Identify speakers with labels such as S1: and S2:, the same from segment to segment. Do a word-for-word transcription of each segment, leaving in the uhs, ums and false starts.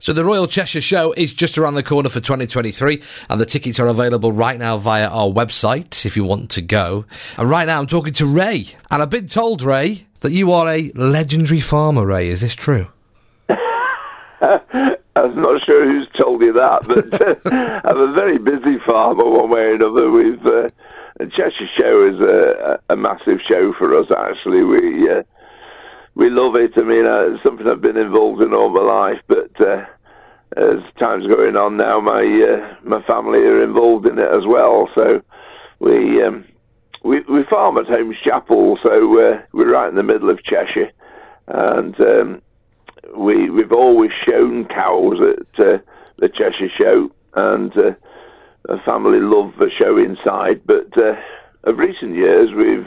S1: So the Royal Cheshire Show is just around the corner for twenty twenty-three, and the tickets are available right now via our website if you want to go. And right now I'm talking to Ray, and I've been told, Ray, that you are a legendary farmer, Ray. Is this true?
S2: I'm not sure who's told you that, but uh, I'm a very busy farmer one way or another. We've, uh, the Cheshire Show is a, a massive show for us, actually. We uh, we love it. I mean, uh, it's something I've been involved in all my life, but uh, as time's going on now, my uh, my family are involved in it as well. So we um, we, we farm at Holmes Chapel, so uh, we're right in the middle of Cheshire, and um, we we've always shown cows at uh, the Cheshire Show, and uh, the family love the show inside. But uh, of recent years, we've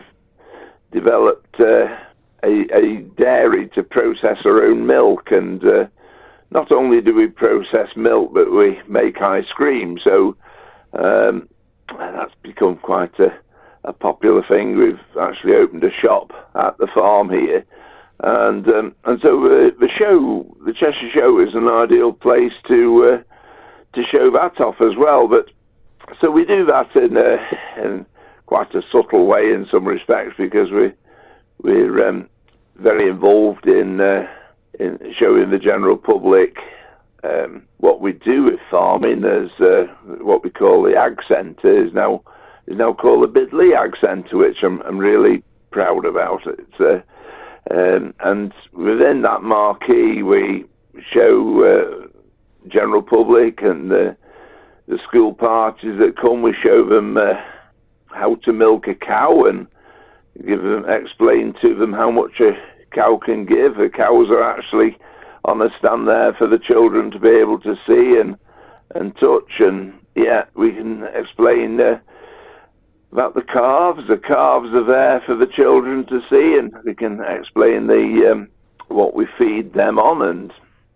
S2: developed uh, a, a dairy to process our own milk, and uh, not only do we process milk, but we make ice cream. So um, that's become quite a, a popular thing. We've actually opened a shop at the farm here. And um, and so uh, the show, the Cheshire Show, is an ideal place to uh, to show that off as well. But so we do that in, uh, in quite a subtle way in some respects, because we we're um, very involved in uh, in showing the general public um, what we do with farming. As uh, what we call the Ag Centre is now is now called the Bidley Ag Centre, which I'm I'm really proud about. It's uh, Um, and within that marquee, we show uh, general public and the, the school parties that come. We show them uh, how to milk a cow and give them, explain to them how much a cow can give. The cows are actually on a stand there for the children to be able to see and and touch. And yeah, we can explain Uh, about the calves. The calves are there for the children to see, and we can explain the um, what we feed them on, and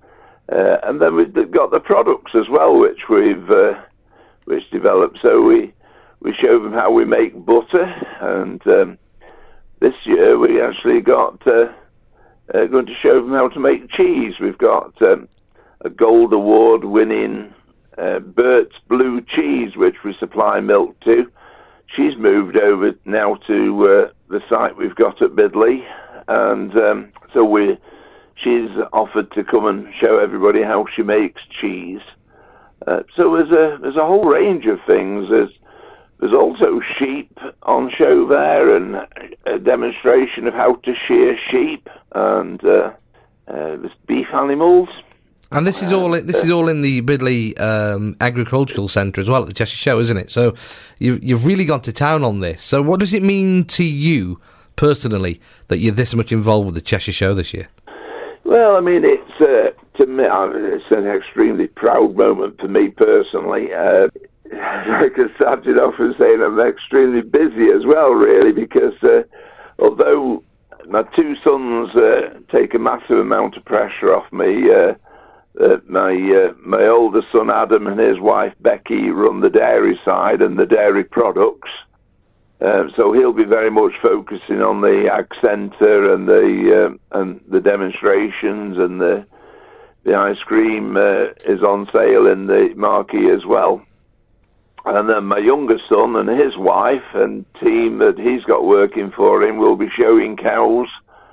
S2: uh, and then we've got the products as well, which we've uh, which developed. So we we show them how we make butter, and um, this year we actually got uh, uh, going to show them how to make cheese. We've got um, a gold award winning uh, Burt's Blue cheese, which we supply milk to. She's moved over now to uh, the site we've got at Bidley, and um, so we she's offered to come and show everybody how she makes cheese. Uh, so there's a there's a whole range of things. There's there's also sheep on show there, and a demonstration of how to shear sheep, and uh, uh, there's beef animals.
S1: And this is all this is all in the Bidley um, Agricultural Centre as well at the Cheshire Show, isn't it? So you've you've really gone to town on this. So what does it mean to you personally that you're this much involved with the Cheshire Show this year?
S2: Well, I mean, it's uh, to me, I mean, it's an extremely proud moment for me personally. Uh, like I started off with saying, I'm extremely busy as well, really, because uh, although my two sons uh, take a massive amount of pressure off me. Uh, Uh, my uh, my oldest son Adam and his wife Becky run the dairy side and the dairy products, uh, so he'll be very much focusing on the Ag Centre and the uh, and the demonstrations, and the the ice cream uh, is on sale in the marquee as well. And then my younger son and his wife and team that he's got working for him will be showing cows,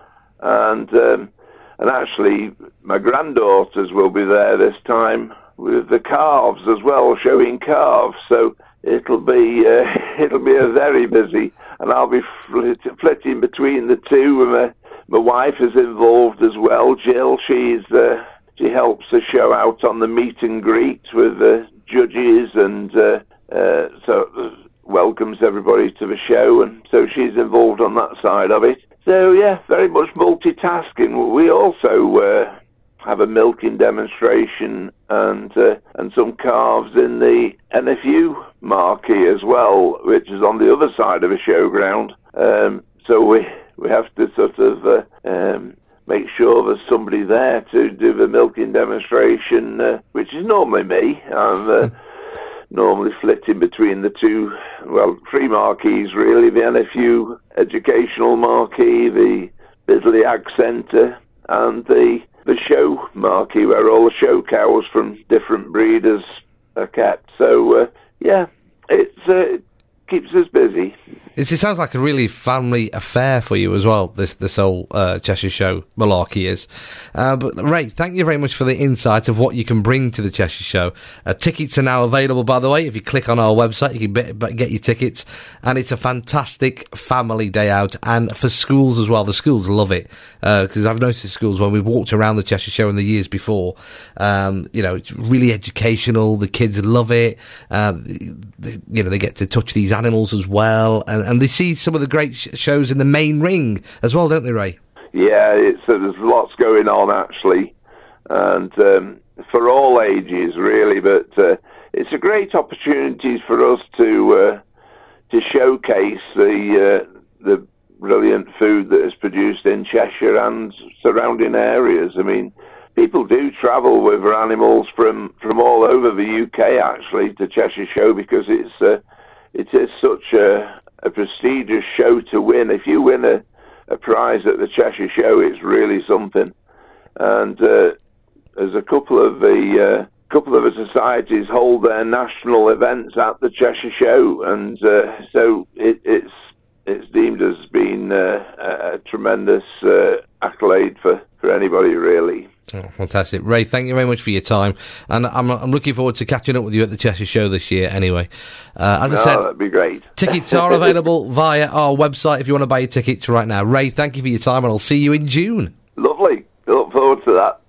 S2: and um, And actually, my granddaughters will be there this time with the calves as well, showing calves. So it'll be uh, it'll be a very busy, and I'll be flit- flitting between the two. And my, my wife is involved as well. Jill, she's uh, she helps the show out on the meet and greet with the judges, and uh, uh, so welcomes everybody to the show, and so she's involved on that side of it. So, yeah, very much multitasking. We also uh, have a milking demonstration and uh, and some calves in the N F U marquee as well, which is on the other side of the showground. Um, so we we have to sort of uh, um, make sure there's somebody there to do the milking demonstration, uh, which is normally me. I'm uh, normally flitting between the two, well, three marquees really, the N F U Educational Marquee, the Bidley Ag Centre, and the the show marquee where all the show cows from different breeders are kept. So, uh, yeah, it's, uh, it keeps us busy.
S1: It, it sounds like a really family affair for you as well, this this whole uh, Cheshire Show malarkey is. Uh, but Ray, thank you very much for the insight of what you can bring to the Cheshire Show. Uh, tickets are now available, by the way. If you click on our website, you can be, be, get your tickets. And it's a fantastic family day out. And for schools as well, the schools love it. Because uh, I've noticed schools, when we've walked around the Cheshire Show in the years before, um, you know, it's really educational. The kids love it. Uh, they, you know, they get to touch these animals as well. And And they see some of the great sh- shows in the main ring as well, don't they, Ray?
S2: Yeah, it's, uh, there's lots going on, actually, and um, for all ages, really, but uh, it's a great opportunity for us to uh, to showcase the uh, the brilliant food that is produced in Cheshire and surrounding areas. I mean, people do travel with their animals from, from all over the U K, actually, to Cheshire Show, because it's uh, it is such a a prestigious show to win. If you win a, a prize at the Cheshire Show, it's really something. And uh, there's a couple of the uh, couple of the societies hold their national events at the Cheshire Show, and uh, so it, it's it's deemed as being uh, a, a tremendous uh, accolade for, for anybody, really.
S1: Oh, fantastic. Ray, thank you very much for your time, and I'm I'm looking forward to catching up with you at the Cheshire Show this year anyway. Uh, as
S2: no,
S1: I said,
S2: that'd be great.
S1: Tickets are available via our website if you want to buy your tickets right now. Ray, thank you for your time, and I'll see you in June.
S2: Lovely. Look forward to that.